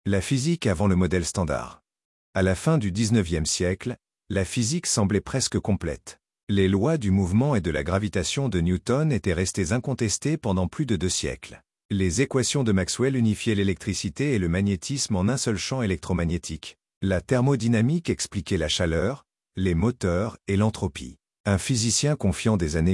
La physique avant le modèle standard. À la fin du XIXe siècle, la physique semblait presque complète. Les lois du mouvement et de la gravitation de Newton étaient restées incontestées pendant plus de 2 siècles. Les équations de Maxwell unifiaient l'électricité et le magnétisme en un seul champ électromagnétique. La thermodynamique expliquait la chaleur, les moteurs et l'entropie. Un physicien confiant des années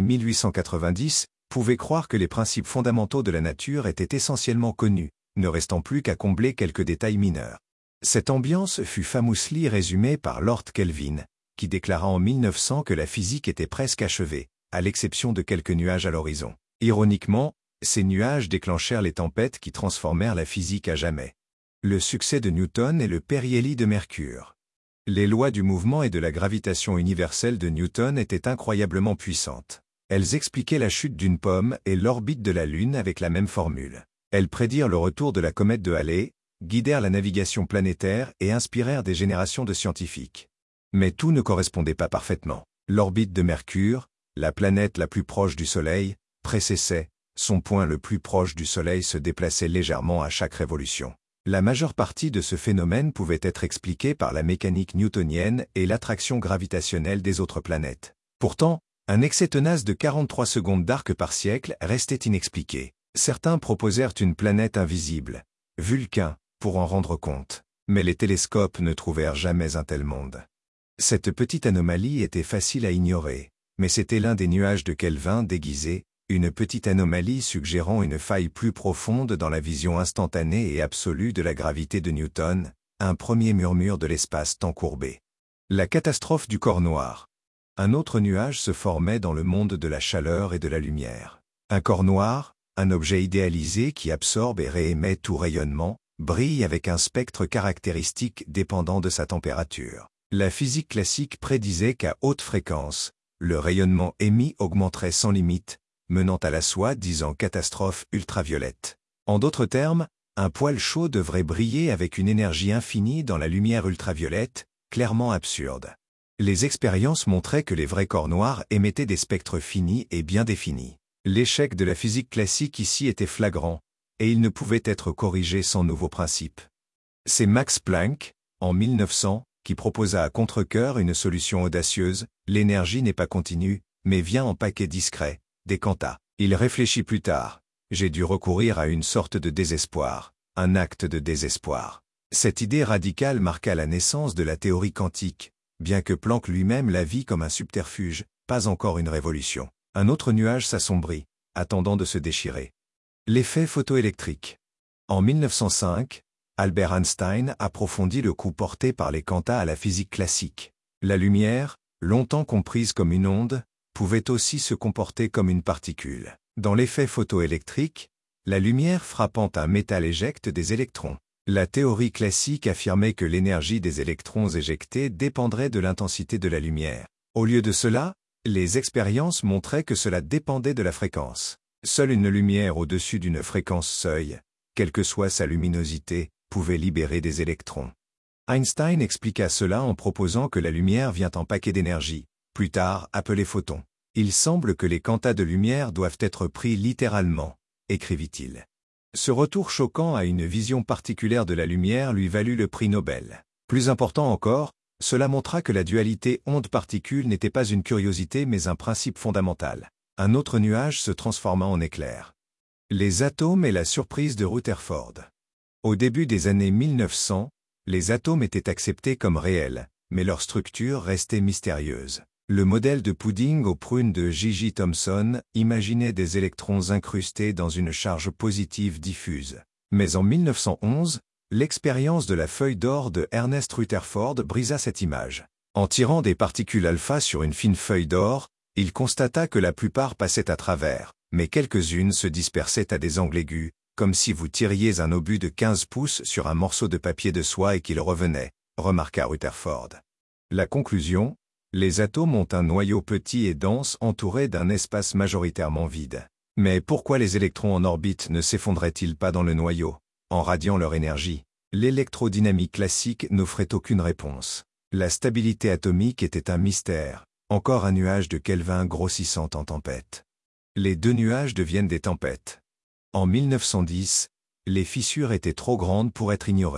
1890 pouvait croire que les principes fondamentaux de la nature étaient essentiellement connus, ne restant plus qu'à combler quelques détails mineurs. Cette ambiance fut famously résumée par Lord Kelvin, qui déclara en 1900 que la physique était presque achevée, à l'exception de quelques nuages à l'horizon. Ironiquement, ces nuages déclenchèrent les tempêtes qui transformèrent la physique à jamais. Le succès de Newton est le périhélie de Mercure. Les lois du mouvement et de la gravitation universelle de Newton étaient incroyablement puissantes. Elles expliquaient la chute d'une pomme et l'orbite de la Lune avec la même formule. Elles prédirent le retour de la comète de Halley, guidèrent la navigation planétaire et inspirèrent des générations de scientifiques. Mais tout ne correspondait pas parfaitement. L'orbite de Mercure, la planète la plus proche du Soleil, précessait, son point le plus proche du Soleil se déplaçait légèrement à chaque révolution. La majeure partie de ce phénomène pouvait être expliquée par la mécanique newtonienne et l'attraction gravitationnelle des autres planètes. Pourtant, un excès tenace de 43 secondes d'arc par siècle restait inexpliqué. Certains proposèrent une planète invisible, Vulcain, pour en rendre compte. Mais les télescopes ne trouvèrent jamais un tel monde. Cette petite anomalie était facile à ignorer, mais c'était l'un des nuages de Kelvin déguisés, une petite anomalie suggérant une faille plus profonde dans la vision instantanée et absolue de la gravité de Newton, un premier murmure de l'espace-temps courbé. La catastrophe du corps noir. Un autre nuage se formait dans le monde de la chaleur et de la lumière. Un corps noir, un objet idéalisé qui absorbe et réémet tout rayonnement, brille avec un spectre caractéristique dépendant de sa température. La physique classique prédisait qu'à haute fréquence, le rayonnement émis augmenterait sans limite, menant à la soi-disant catastrophe ultraviolette. En d'autres termes, un poêle chaud devrait briller avec une énergie infinie dans la lumière ultraviolette, clairement absurde. Les expériences montraient que les vrais corps noirs émettaient des spectres finis et bien définis. L'échec de la physique classique ici était flagrant, et il ne pouvait être corrigé sans nouveaux principes. C'est Max Planck, en 1900, qui proposa à contre-cœur une solution audacieuse, l'énergie n'est pas continue, mais vient en paquets discrets, décanta. Il réfléchit plus tard. J'ai dû recourir à une sorte de désespoir, un acte de désespoir. Cette idée radicale marqua la naissance de la théorie quantique, bien que Planck lui-même la vit comme un subterfuge, pas encore une révolution. Un autre nuage s'assombrit, attendant de se déchirer. L'effet photoélectrique. En 1905, Albert Einstein approfondit le coup porté par les quantas à la physique classique. La lumière, longtemps comprise comme une onde, pouvait aussi se comporter comme une particule. Dans l'effet photoélectrique, la lumière frappant un métal éjecte des électrons. La théorie classique affirmait que l'énergie des électrons éjectés dépendrait de l'intensité de la lumière. Au lieu de cela, les expériences montraient que cela dépendait de la fréquence. Seule une lumière au-dessus d'une fréquence seuil, quelle que soit sa luminosité, pouvait libérer des électrons. Einstein expliqua cela en proposant que la lumière vient en paquets d'énergie, plus tard appelés photons. Il semble que les quantas de lumière doivent être pris littéralement, écrivit-il. Ce retour choquant à une vision particulière de la lumière lui valut le prix Nobel. Plus important encore, cela montra que la dualité onde-particule n'était pas une curiosité mais un principe fondamental. Un autre nuage se transforma en éclair. Les atomes et la surprise de Rutherford. Au début des années 1900, les atomes étaient acceptés comme réels, mais leur structure restait mystérieuse. Le modèle de pudding aux prunes de J.J. Thomson imaginait des électrons incrustés dans une charge positive diffuse. Mais en 1911, l'expérience de la feuille d'or de Ernest Rutherford brisa cette image. En tirant des particules alpha sur une fine feuille d'or, il constata que la plupart passaient à travers, mais quelques-unes se dispersaient à des angles aigus, comme si vous tiriez un obus de 15 pouces sur un morceau de papier de soie et qu'il revenait, remarqua Rutherford. La conclusion: les atomes ont un noyau petit et dense entouré d'un espace majoritairement vide. Mais pourquoi les électrons en orbite ne s'effondraient-ils pas dans le noyau, en radiant leur énergie? L'électrodynamique classique n'offrait aucune réponse. La stabilité atomique était un mystère, encore un nuage de Kelvin grossissant en tempête. Les deux nuages deviennent des tempêtes. En 1910, les fissures étaient trop grandes pour être ignorées.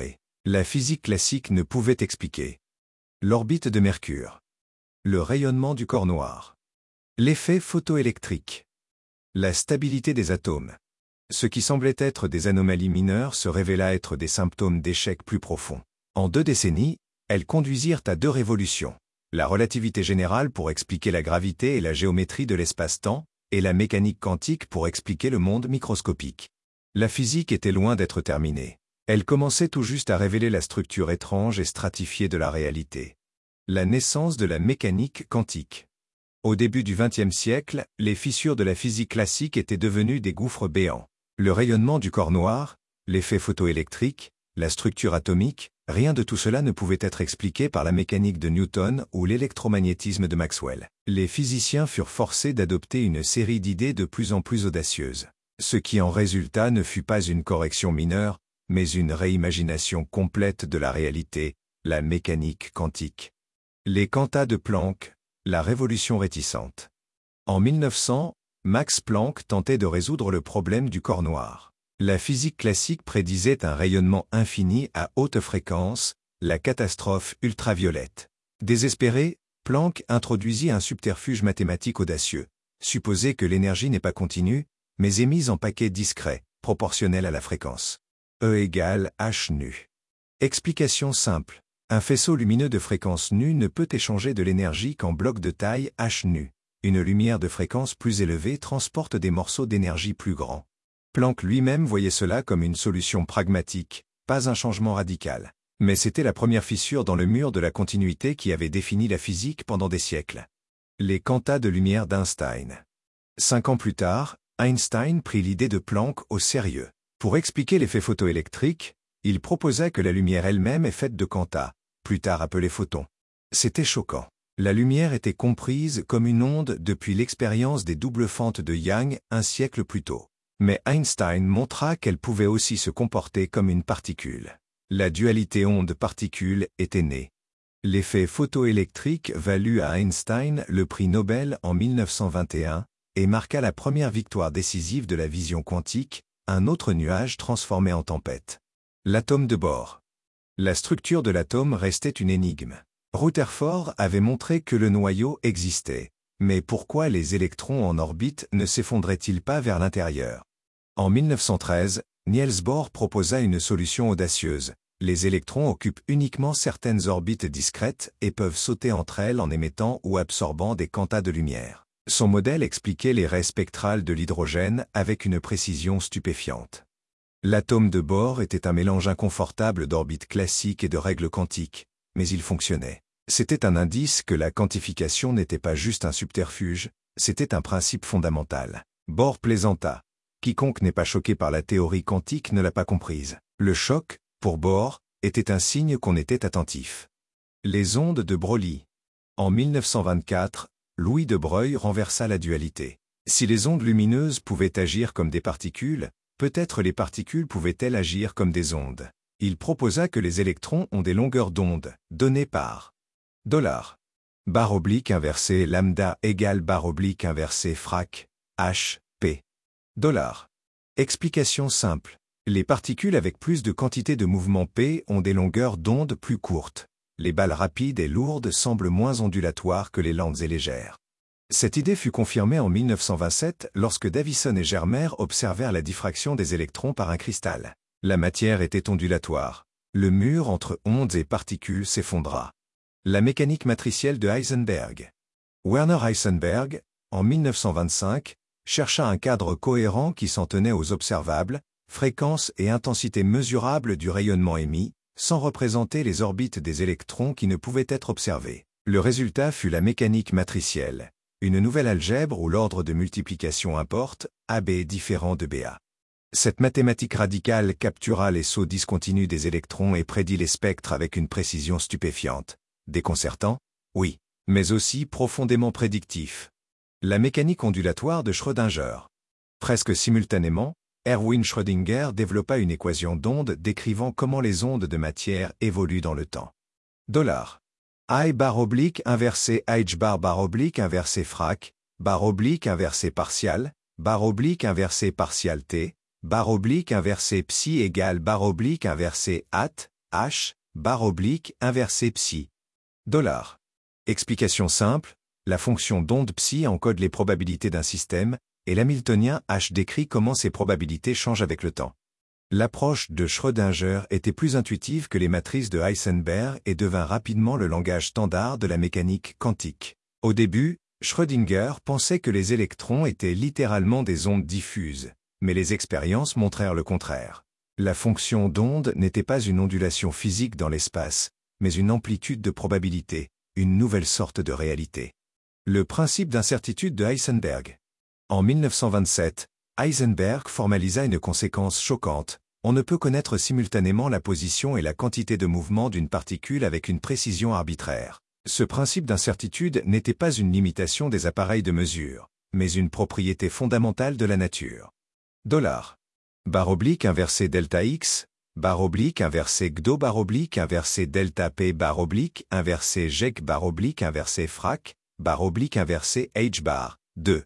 La physique classique ne pouvait expliquer. L'orbite de Mercure. Le rayonnement du corps noir. L'effet photoélectrique. La stabilité des atomes. Ce qui semblait être des anomalies mineures se révéla être des symptômes d'échecs plus profonds. En 2 décennies, elles conduisirent à 2 révolutions. La relativité générale pour expliquer la gravité et la géométrie de l'espace-temps, et la mécanique quantique pour expliquer le monde microscopique. La physique était loin d'être terminée. Elle commençait tout juste à révéler la structure étrange et stratifiée de la réalité. La naissance de la mécanique quantique. Au début du XXe siècle, les fissures de la physique classique étaient devenues des gouffres béants. Le rayonnement du corps noir, l'effet photoélectrique, la structure atomique, rien de tout cela ne pouvait être expliqué par la mécanique de Newton ou l'électromagnétisme de Maxwell. Les physiciens furent forcés d'adopter une série d'idées de plus en plus audacieuses. Ce qui en résulta ne fut pas une correction mineure, mais une réimagination complète de la réalité, la mécanique quantique. Les quantas de Planck, la révolution réticente. En 1900, Max Planck tentait de résoudre le problème du corps noir. La physique classique prédisait un rayonnement infini à haute fréquence, la catastrophe ultraviolette. Désespéré, Planck introduisit un subterfuge mathématique audacieux. Supposer que l'énergie n'est pas continue, mais émise en paquets discrets, proportionnels à la fréquence. E égale h nu. Explication simple. Un faisceau lumineux de fréquence nu ne peut échanger de l'énergie qu'en bloc de taille h nu. Une lumière de fréquence plus élevée transporte des morceaux d'énergie plus grands. Planck lui-même voyait cela comme une solution pragmatique, pas un changement radical. Mais c'était la première fissure dans le mur de la continuité qui avait défini la physique pendant des siècles. Les quantas de lumière d'Einstein. 5 ans plus tard, Einstein prit l'idée de Planck au sérieux. Pour expliquer l'effet photoélectrique, il proposa que la lumière elle-même est faite de quantas, plus tard appelés photons. C'était choquant. La lumière était comprise comme une onde depuis l'expérience des doubles fentes de Young un siècle plus tôt. Mais Einstein montra qu'elle pouvait aussi se comporter comme une particule. La dualité onde-particule était née. L'effet photoélectrique valut à Einstein le prix Nobel en 1921 et marqua la première victoire décisive de la vision quantique, un autre nuage transformé en tempête. L'atome de Bohr. La structure de l'atome restait une énigme. Rutherford avait montré que le noyau existait. Mais pourquoi les électrons en orbite ne s'effondraient-ils pas vers l'intérieur? En 1913, Niels Bohr proposa une solution audacieuse. Les électrons occupent uniquement certaines orbites discrètes et peuvent sauter entre elles en émettant ou absorbant des quantas de lumière. Son modèle expliquait les raies spectrales de l'hydrogène avec une précision stupéfiante. L'atome de Bohr était un mélange inconfortable d'orbites classiques et de règles quantiques, mais il fonctionnait. C'était un indice que la quantification n'était pas juste un subterfuge, c'était un principe fondamental. Bohr plaisanta. Quiconque n'est pas choqué par la théorie quantique ne l'a pas comprise. Le choc, pour Bohr, était un signe qu'on était attentif. Les ondes de Broglie. En 1924, Louis de Broglie renversa la dualité. Si les ondes lumineuses pouvaient agir comme des particules, peut-être les particules pouvaient-elles agir comme des ondes. Il proposa que les électrons ont des longueurs d'onde, données par $. Barre oblique inversée lambda égale barre oblique inversée frac, h, p. $. Explication simple. Les particules avec plus de quantité de mouvement p ont des longueurs d'onde plus courtes. Les balles rapides et lourdes semblent moins ondulatoires que les lentes et légères. Cette idée fut confirmée en 1927 lorsque Davison et Germer observèrent la diffraction des électrons par un cristal. La matière était ondulatoire. Le mur entre ondes et particules s'effondra. La mécanique matricielle de Heisenberg. Werner Heisenberg, en 1925, chercha un cadre cohérent qui s'en tenait aux observables, fréquences et intensités mesurables du rayonnement émis, sans représenter les orbites des électrons qui ne pouvaient être observés. Le résultat fut la mécanique matricielle, une nouvelle algèbre où l'ordre de multiplication importe, AB différent de BA. Cette mathématique radicale captura les sauts discontinus des électrons et prédit les spectres avec une précision stupéfiante. Déconcertant? Oui, mais aussi profondément prédictif. La mécanique ondulatoire de Schrödinger. Presque simultanément, Erwin Schrödinger développa une équation d'onde décrivant comment les ondes de matière évoluent dans le temps. I barre oblique inversé h barre oblique inversé frac, barre oblique inversé partial, barre oblique inversé partial t, barre oblique inversé psi égale barre oblique inversé at, H, barre oblique, inversé psi. $. Explication simple, la fonction d'onde psi encode les probabilités d'un système, et l'hamiltonien H décrit comment ces probabilités changent avec le temps. L'approche de Schrödinger était plus intuitive que les matrices de Heisenberg et devint rapidement le langage standard de la mécanique quantique. Au début, Schrödinger pensait que les électrons étaient littéralement des ondes diffuses, mais les expériences montrèrent le contraire. La fonction d'onde n'était pas une ondulation physique dans l'espace, mais une amplitude de probabilité, une nouvelle sorte de réalité. Le principe d'incertitude de Heisenberg. En 1927, Heisenberg formalisa une conséquence choquante. On ne peut connaître simultanément la position et la quantité de mouvement d'une particule avec une précision arbitraire. Ce principe d'incertitude n'était pas une limitation des appareils de mesure, mais une propriété fondamentale de la nature. $. Barre oblique inversée delta x, barre oblique inversée gdo barre oblique inversée delta p barre oblique inversée gec barre oblique inversée frac, barre oblique inversée h bar, 2.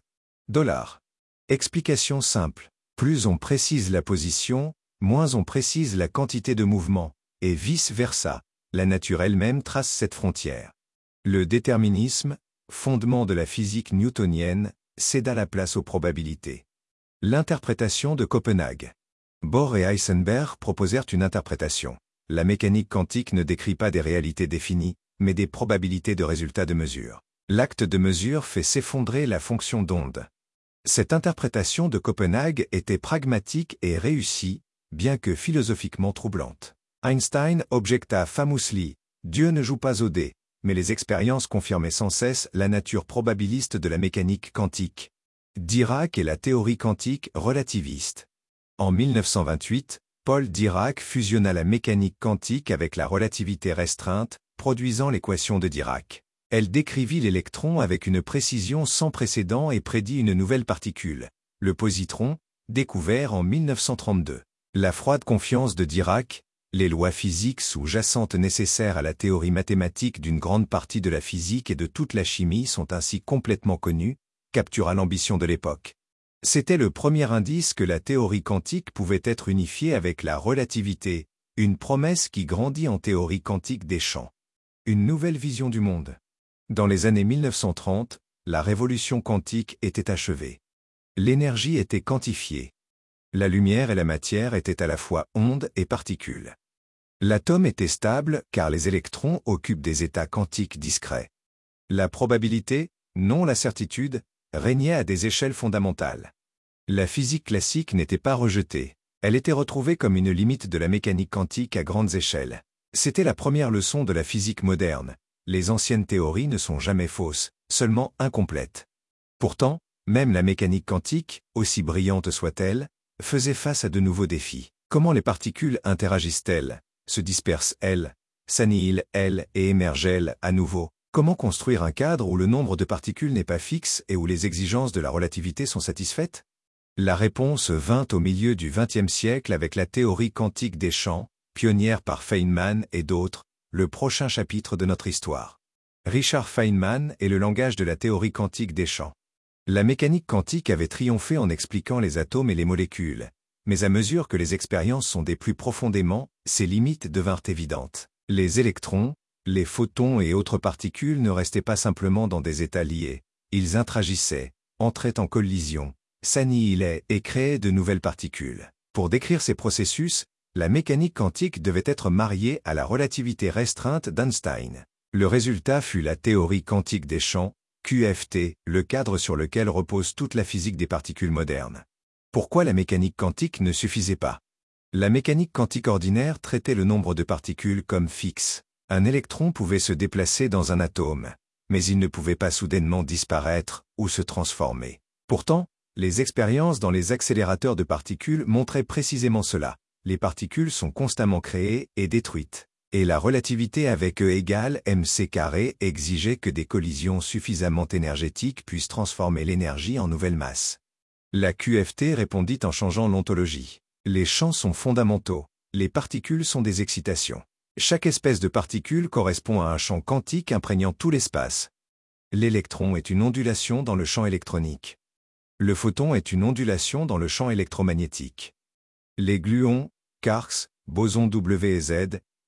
$. Explication simple. Plus on précise la position, moins on précise la quantité de mouvement, et vice-versa. La nature elle-même trace cette frontière. Le déterminisme, fondement de la physique newtonienne, céda la place aux probabilités. L'interprétation de Copenhague. Bohr et Heisenberg proposèrent une interprétation. La mécanique quantique ne décrit pas des réalités définies, mais des probabilités de résultats de mesure. L'acte de mesure fait s'effondrer la fonction d'onde. Cette interprétation de Copenhague était pragmatique et réussie, bien que philosophiquement troublante. Einstein objecta famously, Dieu ne joue pas au dé, mais les expériences confirmaient sans cesse la nature probabiliste de la mécanique quantique. Dirac et la théorie quantique relativiste. En 1928, Paul Dirac fusionna la mécanique quantique avec la relativité restreinte, produisant l'équation de Dirac. Elle décrivit l'électron avec une précision sans précédent et prédit une nouvelle particule, le positron, découvert en 1932. La froide confiance de Dirac, les lois physiques sous-jacentes nécessaires à la théorie mathématique d'une grande partie de la physique et de toute la chimie sont ainsi complètement connues, captura l'ambition de l'époque. C'était le premier indice que la théorie quantique pouvait être unifiée avec la relativité, une promesse qui grandit en théorie quantique des champs. Une nouvelle vision du monde. Dans les années 1930, la révolution quantique était achevée. L'énergie était quantifiée. La lumière et la matière étaient à la fois ondes et particules. L'atome était stable car les électrons occupent des états quantiques discrets. La probabilité, non la certitude, régnait à des échelles fondamentales. La physique classique n'était pas rejetée, elle était retrouvée comme une limite de la mécanique quantique à grandes échelles. C'était la première leçon de la physique moderne. Les anciennes théories ne sont jamais fausses, seulement incomplètes. Pourtant, même la mécanique quantique, aussi brillante soit-elle, faisait face à de nouveaux défis. Comment les particules interagissent-elles, se dispersent-elles, s'annihilent elles et émergent-elles à nouveau? Comment construire un cadre où le nombre de particules n'est pas fixe et où les exigences de la relativité sont satisfaites? La réponse vint au milieu du XXe siècle avec la théorie quantique des champs, pionnière par Feynman et d'autres, le prochain chapitre de notre histoire. Richard Feynman et le langage de la théorie quantique des champs. La mécanique quantique avait triomphé en expliquant les atomes et les molécules, mais à mesure que les expériences sondaient plus profondément, ses limites devinrent évidentes. Les électrons, les photons et autres particules ne restaient pas simplement dans des états liés, ils interagissaient, entraient en collision, s'annihilaient et créaient de nouvelles particules. Pour décrire ces processus, la mécanique quantique devait être mariée à la relativité restreinte d'Einstein. Le résultat fut la théorie quantique des champs, QFT, le cadre sur lequel repose toute la physique des particules modernes. Pourquoi la mécanique quantique ne suffisait pas? La mécanique quantique ordinaire traitait le nombre de particules comme fixe. Un électron pouvait se déplacer dans un atome, mais il ne pouvait pas soudainement disparaître ou se transformer. Pourtant, les expériences dans les accélérateurs de particules montraient précisément cela. Les particules sont constamment créées et détruites. Et la relativité avec E égale mc² exigeait que des collisions suffisamment énergétiques puissent transformer l'énergie en nouvelle masse. La QFT répondit en changeant l'ontologie. Les champs sont fondamentaux. Les particules sont des excitations. Chaque espèce de particule correspond à un champ quantique imprégnant tout l'espace. L'électron est une ondulation dans le champ électronique. Le photon est une ondulation dans le champ électromagnétique. Les gluons, quarks, bosons W et Z,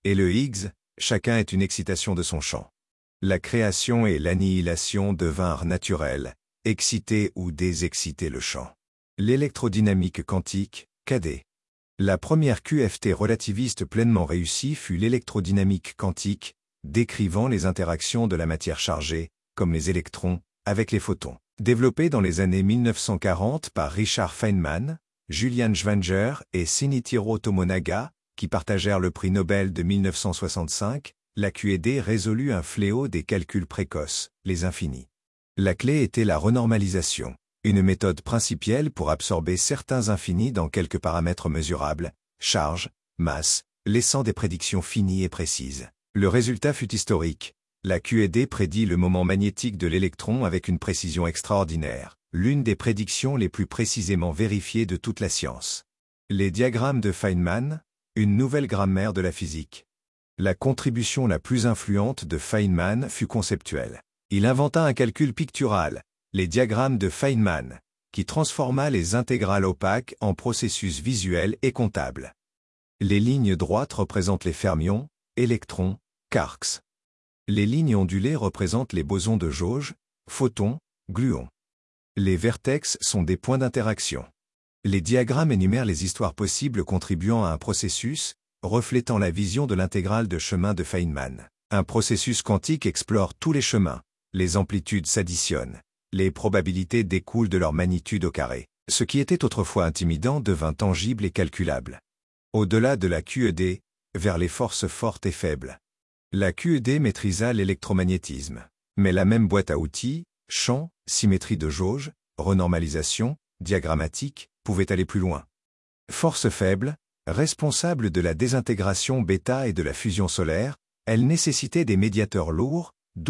et le Higgs, chacun est une excitation de son champ. La création et l'annihilation devinrent naturelles, exciter ou désexciter le champ. L'électrodynamique quantique, KD. La première QFT relativiste pleinement réussie fut l'électrodynamique quantique, décrivant les interactions de la matière chargée, comme les électrons, avec les photons. Développée dans les années 1940 par Richard Feynman, Julian Schwanger et Shinichiro Tomonaga, qui partagèrent le prix Nobel de 1965, la QED résolut un fléau des calculs précoces, les infinis. La clé était la renormalisation, une méthode principielle pour absorber certains infinis dans quelques paramètres mesurables, charge, masse, laissant des prédictions finies et précises. Le résultat fut historique. La QED prédit le moment magnétique de l'électron avec une précision extraordinaire, l'une des prédictions les plus précisément vérifiées de toute la science. Les diagrammes de Feynman, une nouvelle grammaire de la physique. La contribution la plus influente de Feynman fut conceptuelle. Il inventa un calcul pictural, les diagrammes de Feynman, qui transforma les intégrales opaques en processus visuels et comptables. Les lignes droites représentent les fermions, électrons, quarks. Les lignes ondulées représentent les bosons de jauge, photons, gluons. Les vertex sont des points d'interaction. Les diagrammes énumèrent les histoires possibles contribuant à un processus, reflétant la vision de l'intégrale de chemin de Feynman. Un processus quantique explore tous les chemins, les amplitudes s'additionnent, les probabilités découlent de leur magnitude au carré. Ce qui était autrefois intimidant devint tangible et calculable. Au-delà de la QED, vers les forces fortes et faibles. La QED maîtrisa l'électromagnétisme. Mais la même boîte à outils, champ, symétrie de jauge, renormalisation, diagrammatique, pouvait aller plus loin. Force faible, responsable de la désintégration bêta et de la fusion solaire, elle nécessitait des médiateurs lourds,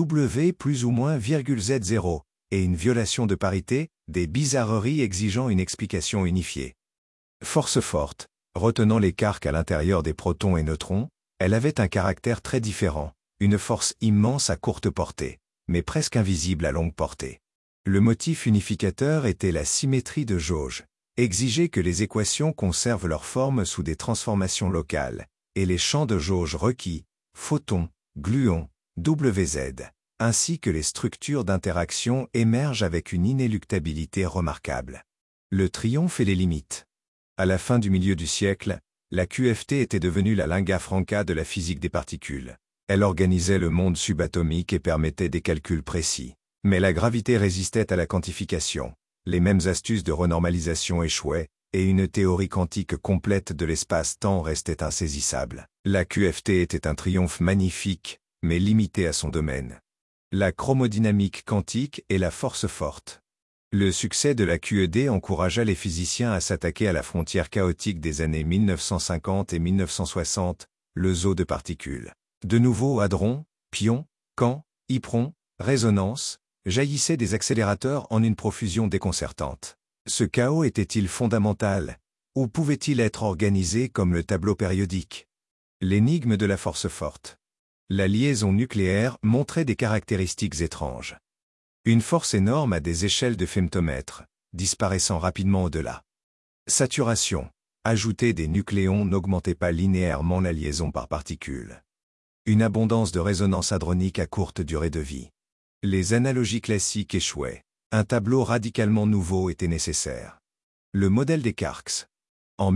W plus ou moins Z0, et une violation de parité, des bizarreries exigeant une explication unifiée. Force forte, retenant les quarks à l'intérieur des protons et neutrons, elle avait un caractère très différent, une force immense à courte portée, mais presque invisible à longue portée. Le motif unificateur était la symétrie de jauge, exiger que les équations conservent leur forme sous des transformations locales, et les champs de jauge requis, photons, gluons, WZ, ainsi que les structures d'interaction émergent avec une inéluctabilité remarquable. Le triomphe et les limites. À la fin du milieu du siècle, la QFT était devenue la lingua franca de la physique des particules. Elle organisait le monde subatomique et permettait des calculs précis. Mais la gravité résistait à la quantification, les mêmes astuces de renormalisation échouaient, et une théorie quantique complète de l'espace-temps restait insaisissable. La QFT était un triomphe magnifique, mais limité à son domaine. La chromodynamique quantique et la force forte. Le succès de la QED encouragea les physiciens à s'attaquer à la frontière chaotique des années 1950 et 1960, le zoo de particules. De nouveaux hadrons, pions, quants, hyprons, résonances, jaillissaient des accélérateurs en une profusion déconcertante. Ce chaos était-il fondamental, ou pouvait-il être organisé comme le tableau périodique? L'énigme de la force forte. La liaison nucléaire montrait des caractéristiques étranges. Une force énorme à des échelles de femtomètres, disparaissant rapidement au-delà. Saturation. Ajouter des nucléons n'augmentait pas linéairement la liaison par particules. Une abondance de résonance hadronique à courte durée de vie. Les analogies classiques échouaient. Un tableau radicalement nouveau était nécessaire. Le modèle des quarks. En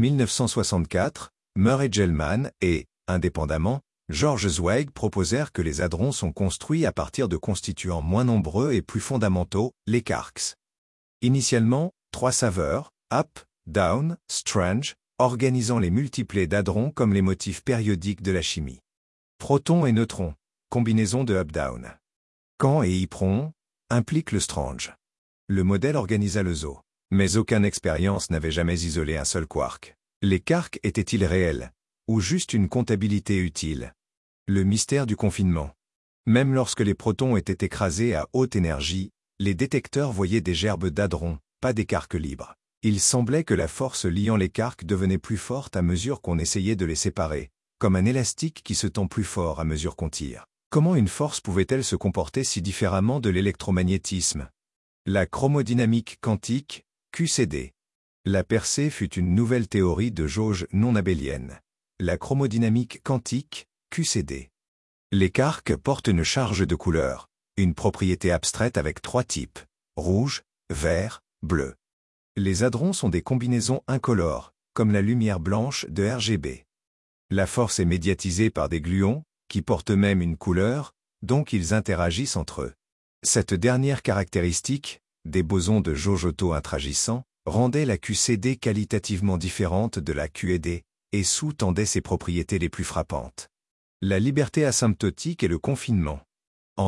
1964, Murray-Gell-Mann et, indépendamment, George Zweig proposèrent que les hadrons sont construits à partir de constituants moins nombreux et plus fondamentaux, les quarks. Initialement, 3 saveurs, up, down, strange, organisant les multiplets d'hadrons comme les motifs périodiques de la chimie. Protons et neutrons, combinaison de up-down. Quants et hyprons, impliquent le strange. Le modèle organisa le zoo. Mais aucune expérience n'avait jamais isolé un seul quark. Les quarks étaient-ils réels, ou juste une comptabilité utile? Le mystère du confinement. Même lorsque les protons étaient écrasés à haute énergie, les détecteurs voyaient des gerbes d'hadrons, pas des quarks libres. Il semblait que la force liant les quarks devenait plus forte à mesure qu'on essayait de les séparer, comme un élastique qui se tend plus fort à mesure qu'on tire. Comment une force pouvait-elle se comporter si différemment de l'électromagnétisme? La chromodynamique quantique, QCD. La percée fut une nouvelle théorie de jauge non abélienne. La chromodynamique quantique, QCD. Les quarks portent une charge de couleur, une propriété abstraite avec 3 types, rouge, vert, bleu. Les hadrons sont des combinaisons incolores, comme la lumière blanche de RGB. La force est médiatisée par des gluons, qui portent même une couleur, donc ils interagissent entre eux. Cette dernière caractéristique, des bosons de jauge auto-intragissants, rendait la QCD qualitativement différente de la QED et sous-tendait ses propriétés les plus frappantes. La liberté asymptotique et le confinement. En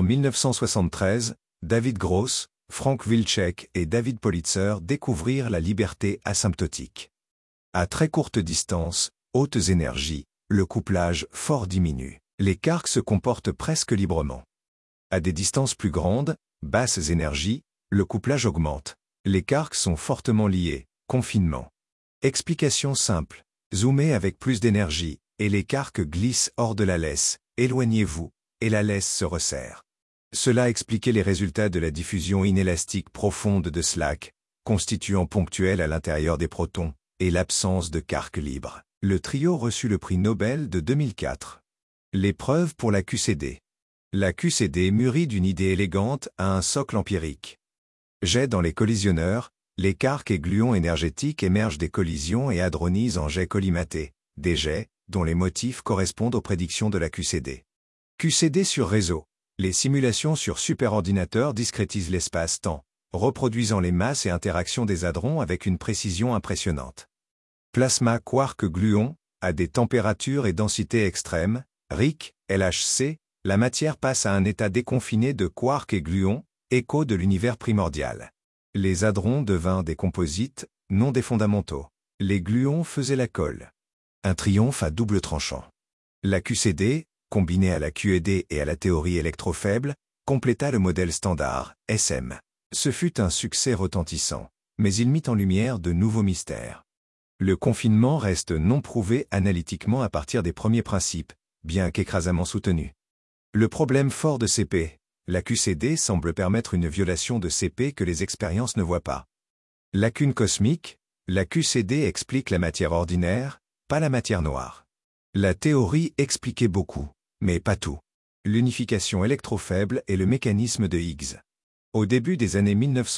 1973, David Gross, Frank Wilczek et David Politzer découvrirent la liberté asymptotique. À très courte distance, hautes énergies, le couplage fort diminue. Les quarks se comportent presque librement. À des distances plus grandes, basses énergies, le couplage augmente. Les quarks sont fortement liés, confinement. Explication simple. Zoomez avec plus d'énergie, et les quarks glissent hors de la laisse. Éloignez-vous, et la laisse se resserre. Cela expliquait les résultats de la diffusion inélastique profonde de Slack, constituant ponctuel à l'intérieur des protons, et l'absence de quarks libres. Le trio reçut le prix Nobel de 2004. Les preuves pour la QCD. La QCD mûrit d'une idée élégante à un socle empirique. Jets dans les collisionneurs, les quarks et gluons énergétiques émergent des collisions et hadronisent en jets collimatés, des jets dont les motifs correspondent aux prédictions de la QCD. QCD sur réseau. Les simulations sur superordinateur discrétisent l'espace-temps, reproduisant les masses et interactions des hadrons avec une précision impressionnante. Plasma quark-gluon, à des températures et densités extrêmes, RIC, LHC, la matière passe à un état déconfiné de quark et gluons, écho de l'univers primordial. Les hadrons devinrent des composites, non des fondamentaux. Les gluons faisaient la colle. Un triomphe à double tranchant. La QCD, combinée à la QED et à la théorie électrofaible, compléta le modèle standard, SM. Ce fut un succès retentissant, mais il mit en lumière de nouveaux mystères. Le confinement reste non prouvé analytiquement à partir des premiers principes, bien qu'écrasamment soutenu. Le problème fort de CP, la QCD semble permettre une violation de CP que les expériences ne voient pas. Lacune cosmique, la QCD explique la matière ordinaire, pas la matière noire. La théorie expliquait beaucoup, mais pas tout. L'unification électrofaible et le mécanisme de Higgs. Au début des années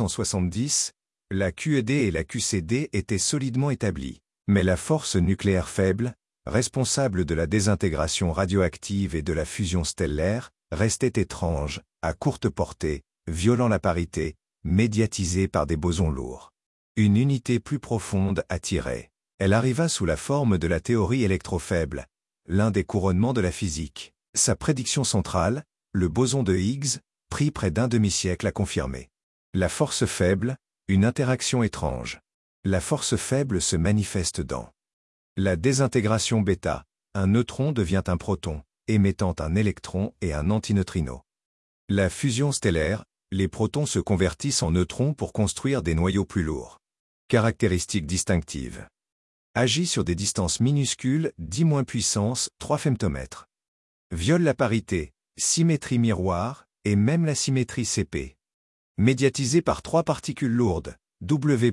1970, la QED et la QCD étaient solidement établies, mais la force nucléaire faible, responsable de la désintégration radioactive et de la fusion stellaire, restait étrange, à courte portée, violant la parité, médiatisée par des bosons lourds. Une unité plus profonde attirait. Elle arriva sous la forme de la théorie électrofaible, l'un des couronnements de la physique. Sa prédiction centrale, le boson de Higgs, prit près d'un demi-siècle à confirmer. La force faible, une interaction étrange. La force faible se manifeste dans la désintégration bêta. Un neutron devient un proton, émettant un électron et un antineutrino. La fusion stellaire, les protons se convertissent en neutrons pour construire des noyaux plus lourds. Caractéristiques distinctives. Agit sur des distances minuscules, 10 moins puissance 3 femtomètres. Viole la parité, symétrie miroir, et même la symétrie CP. Médiatisé par 3 particules lourdes, W+,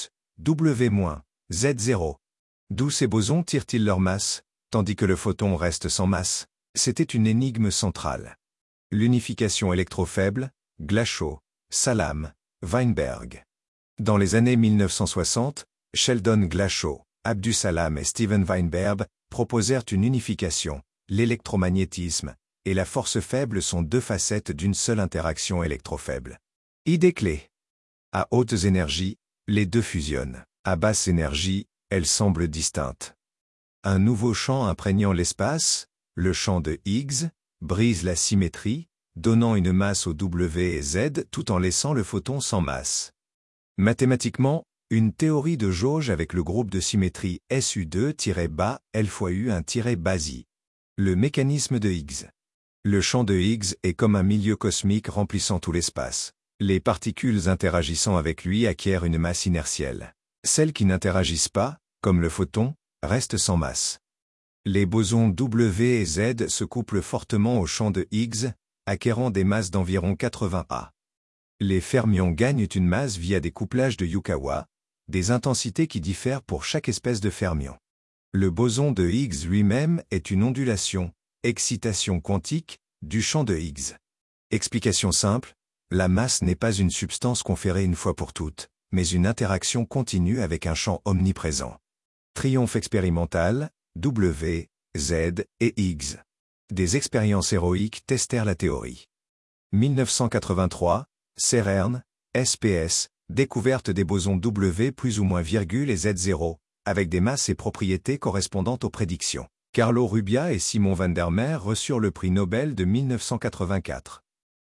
W-, Z0. D'où ces bosons tirent-ils leur masse, tandis que le photon reste sans masse? C'était une énigme centrale. L'unification électrofaible, Glashow, Salam, Weinberg. Dans les années 1960, Sheldon Glashow, Abdus Salam et Steven Weinberg proposèrent une unification. L'électromagnétisme et la force faible sont deux facettes d'une seule interaction électrofaible. Idée clé. À hautes énergies, les deux fusionnent. À basse énergie, elles semblent distinctes. Un nouveau champ imprégnant l'espace, le champ de Higgs, brise la symétrie, donnant une masse au W et Z tout en laissant le photon sans masse. Mathématiquement, une théorie de jauge avec le groupe de symétrie SU2-bas L fois U1-bas I. Le mécanisme de Higgs. Le champ de Higgs est comme un milieu cosmique remplissant tout l'espace. Les particules interagissant avec lui acquièrent une masse inertielle. Celles qui n'interagissent pas, comme le photon, restent sans masse. Les bosons W et Z se couplent fortement au champ de Higgs, acquérant des masses d'environ 80 A. Les fermions gagnent une masse via des couplages de Yukawa, des intensités qui diffèrent pour chaque espèce de fermion. Le boson de Higgs lui-même est une ondulation, Excitation quantique du champ de Higgs. Explication simple, la masse n'est pas une substance conférée une fois pour toutes, mais une interaction continue avec un champ omniprésent. Triomphe expérimental, W, Z et Higgs. Des expériences héroïques testèrent la théorie. 1983, CERN, SPS, découverte des bosons W plus ou moins virgule et Z0, avec des masses et propriétés correspondantes aux prédictions. Carlo Rubbia et Simon van der Meer reçurent le prix Nobel de 1984.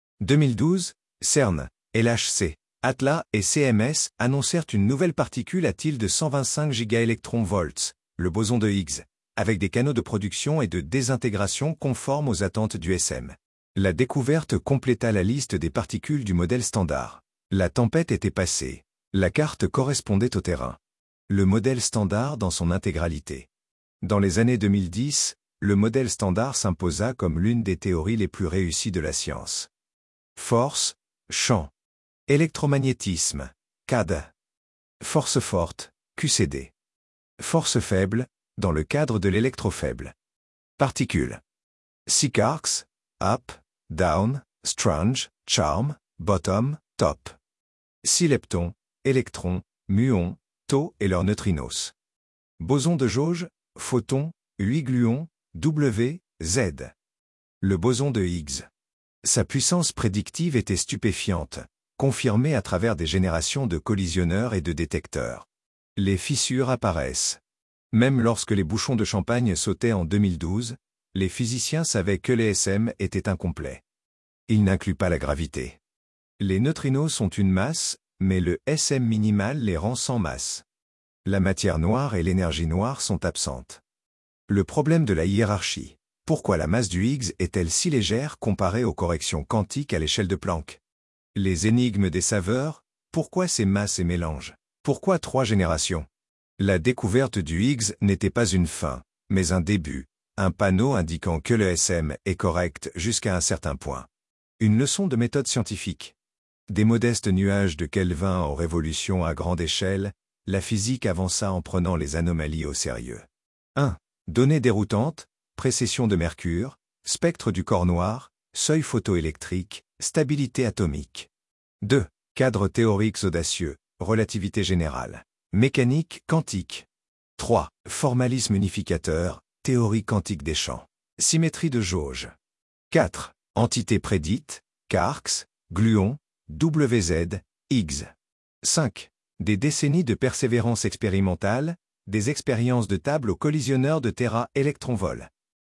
2012, CERN, LHC, ATLA et CMS annoncèrent une nouvelle particule à tilde 125 gigaelectronvolts, le boson de Higgs, avec des canaux de production et de désintégration conformes aux attentes du SM. La découverte compléta la liste des particules du modèle standard. La tempête était passée. La carte correspondait au terrain. Le modèle standard dans son intégralité. Dans les années 2010, le modèle standard s'imposa comme l'une des théories les plus réussies de la science. Force, champ. Électromagnétisme, CAD. Force forte, QCD. Force faible, dans le cadre de l'électrofaible. Particules. Six arcs, up, down, strange, charm, bottom, top. 6 leptons, électrons, muons, taux et leurs neutrinos. Boson de jauge, photons, 8 gluons, W, Z. Le boson de Higgs. Sa puissance prédictive était stupéfiante, confirmée à travers des générations de collisionneurs et de détecteurs. Les fissures apparaissent. Même lorsque les bouchons de champagne sautaient en 2012, les physiciens savaient que les SM étaient incomplets. Il n'inclut pas la gravité. Les neutrinos ont une masse, mais le SM minimal les rend sans masse. La matière noire et l'énergie noire sont absentes. Le problème de la hiérarchie. Pourquoi la masse du Higgs est-elle si légère comparée aux corrections quantiques à l'échelle de Planck? Les énigmes des saveurs. Pourquoi ces masses et mélanges? Pourquoi 3 générations? La découverte du Higgs n'était pas une fin, mais un début, un panneau indiquant que le SM est correct jusqu'à un certain point. Une leçon de méthode scientifique. Des modestes nuages de Kelvin aux révolutions à grande échelle, la physique avança en prenant les anomalies au sérieux. 1. Données déroutantes, précession de mercure, spectre du corps noir, seuil photoélectrique, stabilité atomique. 2. Cadres théoriques audacieux, relativité générale, mécanique quantique. 3. Formalisme unificateur, théorie quantique des champs, symétrie de jauge. 4. Entités prédites, quarks, gluons, WZ, Higgs. 5. Des décennies de persévérance expérimentale, des expériences de table au collisionneur de téra-électronvol.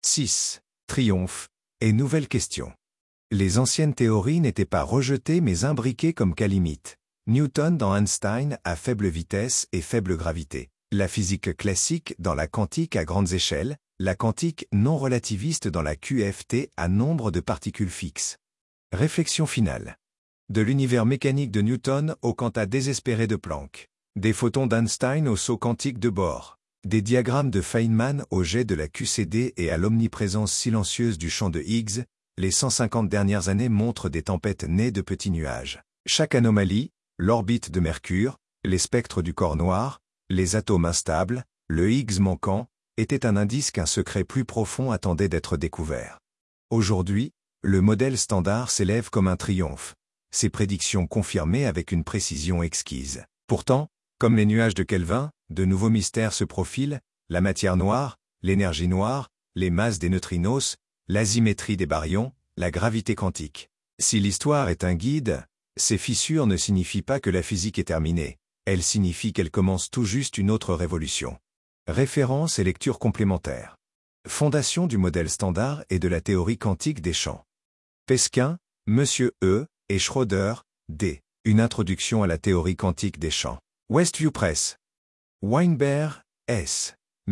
6. Triomphe et nouvelles questions. Les anciennes théories n'étaient pas rejetées mais imbriquées comme cas limite. Newton dans Einstein à faible vitesse et faible gravité. La physique classique dans la quantique à grandes échelles, la quantique non relativiste dans la QFT à nombre de particules fixes. Réflexion finale. De l'univers mécanique de Newton au quanta désespéré de Planck. Des photons d'Einstein au saut quantique de Bohr. Des diagrammes de Feynman au jet de la QCD et à l'omniprésence silencieuse du champ de Higgs, les 150 dernières années montrent des tempêtes nées de petits nuages. Chaque anomalie, l'orbite de Mercure, les spectres du corps noir, les atomes instables, le Higgs manquant, était un indice qu'un secret plus profond attendait d'être découvert. Aujourd'hui, le modèle standard s'élève comme un triomphe. Ses prédictions confirmées avec une précision exquise. Pourtant, comme les nuages de Kelvin, de nouveaux mystères se profilent, la matière noire, l'énergie noire, les masses des neutrinos, l'asymétrie des baryons, la gravité quantique. Si l'histoire est un guide, ces fissures ne signifient pas que la physique est terminée, elles signifient qu'elle commence tout juste une autre révolution. Références et lectures complémentaires. Fondation du modèle standard et de la théorie quantique des champs. Pesquin, Monsieur E. et Schroeder, D. Une introduction à la théorie quantique des champs. Westview Press. Weinberg, S.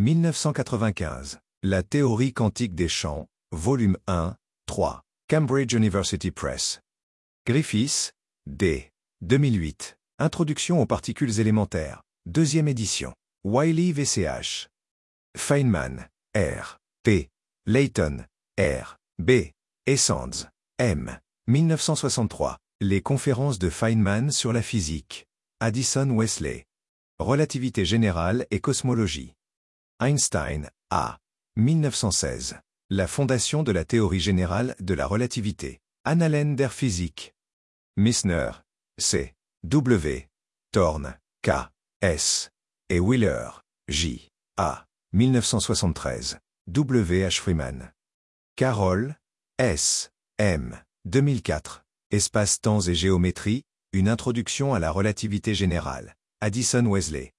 1995. La théorie quantique des champs, volume 1, 3. Cambridge University Press. Griffiths, D. 2008. Introduction aux particules élémentaires, deuxième édition. Wiley VCH. Feynman, R. P. Layton, R. B. et Sands, M. 1963. Les conférences de Feynman sur la physique. Addison Wesley. Relativité générale et cosmologie. Einstein, A. 1916. La fondation de la théorie générale de la relativité. Annalen der Physik. Missner, C. W. Thorne, K. S. et Wheeler, J. A. 1973. W. H. Freeman. Carroll, S. M. 2004. Espace-temps et géométrie, une introduction à la relativité générale. Addison Wesley.